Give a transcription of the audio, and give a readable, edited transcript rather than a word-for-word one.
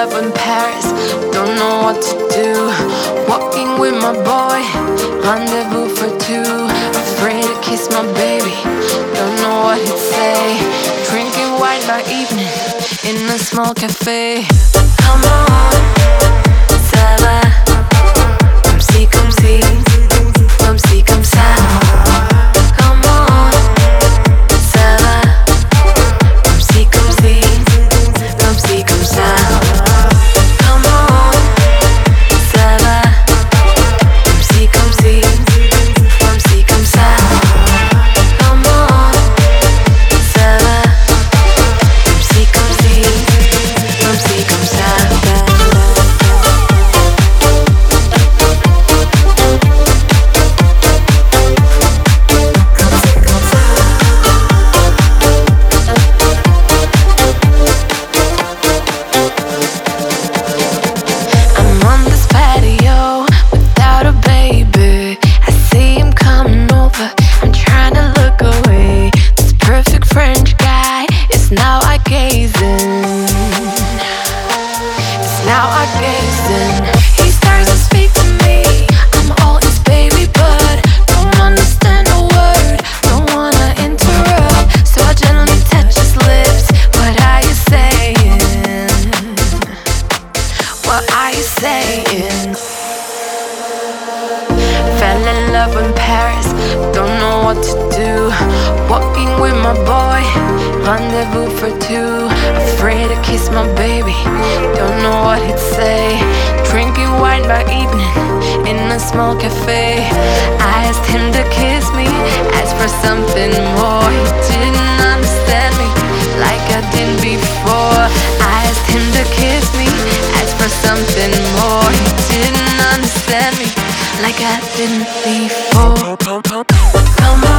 love in Paris, don't know what to do. Walking with my boy, rendezvous for two. Afraid to kiss my baby, don't know what he'd say. Drinking wine by evening in a small cafe. Come on, ça va, comme si, comme ça. Come on, ça va, comme si, comme ça. Come on, ça va, comme si, comme ça. Come on, ça va, comme si, comme ça. Fell in love in Paris, don't know what to do. Walking with my boy, rendezvous for two. Afraid to kiss my baby, don't know what he'd say. Drinking wine by evening in a small cafe. I asked him to kiss me, asked for something more. He didn't understand me like I did before. I asked him to kiss me, asked for something more. He didn't understand me like I didn't before. Come on.